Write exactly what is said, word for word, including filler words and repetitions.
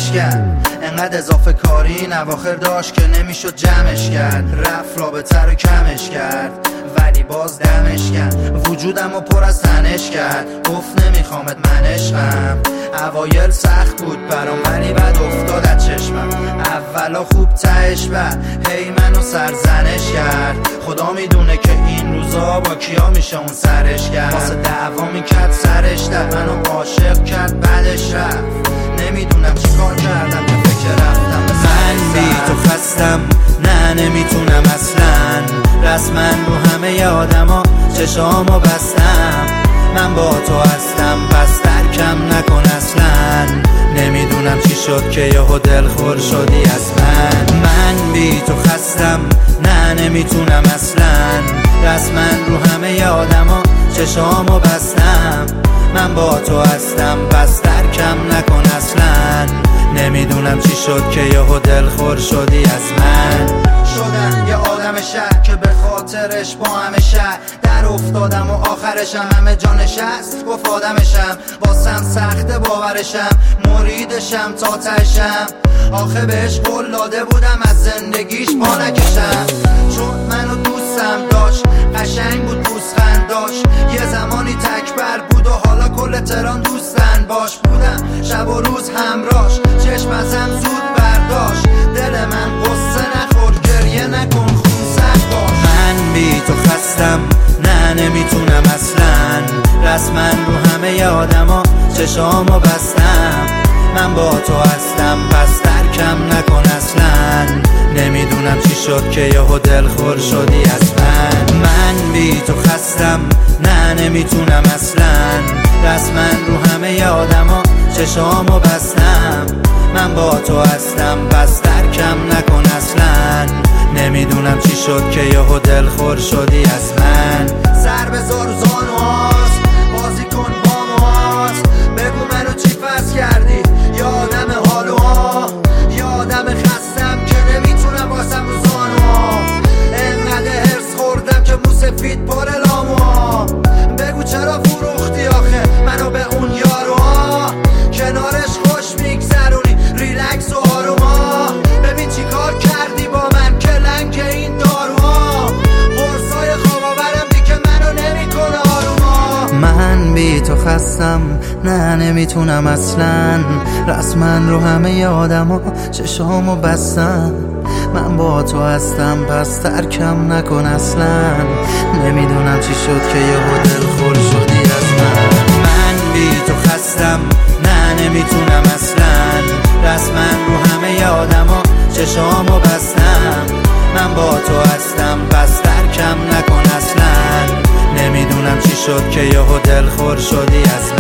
غمش کرد. انقدر اضافه کاری این اواخر داشت که نمیشد جمعش کرد. رفت رابطه رو کمش کرد ولی باز دمش کرد. وجودم رو پر از تنش کرد. گفت نمیخوامت من عشقم. اوایل سخت بود برام ولی بعد افتاد از چشمم. اولا خوب تهش بعد هی منو سرزنش کرد. خدا میدونه که این روزا با کیا میشه اون سرش کرد. واسه دعوا میکرد سرش داد. منو عاشق کرد بعدش رفت. نمیدونم چی کار کردم که فکر رفتم به من بی تو خستم. نه نمیتونم اصلا رسما رو همه آدما چشامو بستم. من با تو هستم پس ترکم نکن اصلا. نمیدونم چی شد که یهو دلخور شدی از من. من بی تو خستم. نه نمیتونم اصلا رسما رو همه آدما چشامو بستم. من با تو هستم پس ترکم نکن اصلا. نمیدونم چی شد که یهو دلخور شدی از من. شدم یه آدم شهر که به خاطرش با همه شهر در افتادم و آخرشم همه جانش هست. گفت آدمشم واسم سخته باورشم. مریدشم تا تهشم. آخه بهش قول داده بودم از زندگیش پا نکشم. چون منو دوستم داشت قشنگ بود پوزخند داشت. یه زمانی تکبر بود و حالا کل تهران دوستن باش بودم. شب و روز همراش چشم ازم زود برداشت. دل من قصه نخور گریه نکن خونسرد باش. من بی تو خستم. نه نمیتونم اصلا رسما رو همه آدما چشامو بستم. من با تو هستم پس ترکم نکن اصلا. نمیدونم چی شد که یهو دلخور شدی از من. من بی تو خستم. نه نمیتونم اصلا رسما رو همه آدما چشامو بستم. من با تو هستم پس ترکم نکن اصلا. نمیدونم چی شد که یهو دلخور شدی از من. سر بذار رو زانوهاست بازی کن با موهاست. بگو منو چی فس کردی یادم حالوها. یادم خستم که نمیتونم باشم رو زانوها. انقدر هرس خوردم که مو سفید پر لاموها. بگو چرا فروختی آخه منو به اون یاروها. کنارش خوش میگذرونی ریلکس و آروما. ببین چی کار کردی با من که لنگ این داروها. قرصای خواب آورم دی که منو نمیکنه آروما. من بی تو خستم. نه نمیتونم اصلا رسما رو همه آدما چشامو بستم. من با تو هستم پس ترکم نکن اصلا. نمیدونم چی شد که یهو دلخور شدی از من. من بی تو خستم. نه نمیتونم اصلا رسما رو همه آدما چشامو بستم. من با تو هستم پس ترکم نکن اصلا. نمیدونم چی شد که یهو دلخور شدی از من.